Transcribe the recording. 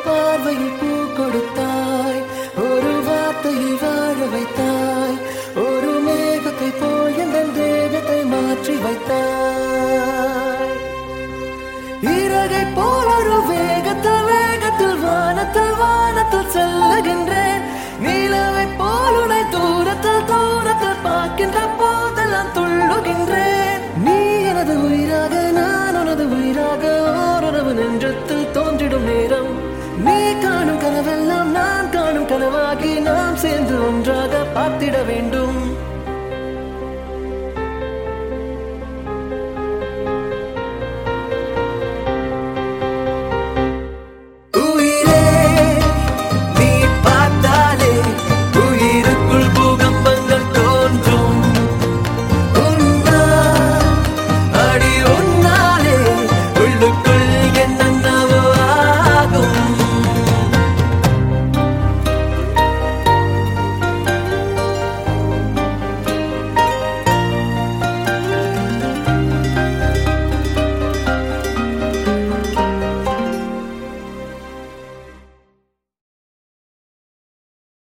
பார்வையில் பூ கொடுத்தாய், ஒரு வார்த்தையில் வாழ வைத்தாய், ஒரு மேகத்தை போல் எந்த தேகத்தை மாற்றி வைத்தாய். இறகை போல் ஒரு வேகத்தில் வேகத்தில் வானத்தில் வானத்தில் செல்லுகின்றேன். நீலவை போல் உனை தூரத்தில் தூரத்தில் பார்க்கின்ற போதெல்லாம் துள்ளுகின்றேன். நீ எனது உயிராக நான் உனது உயிராக ஓரளவு நெஞ்சத்தில் தோன்றிடும் நேரம். நீ காணும் கனவெல்லாம் நான் காணும் கனவாகி நாம் சேர்ந்து ஒன்றாக பார்த்திட வேண்டும்.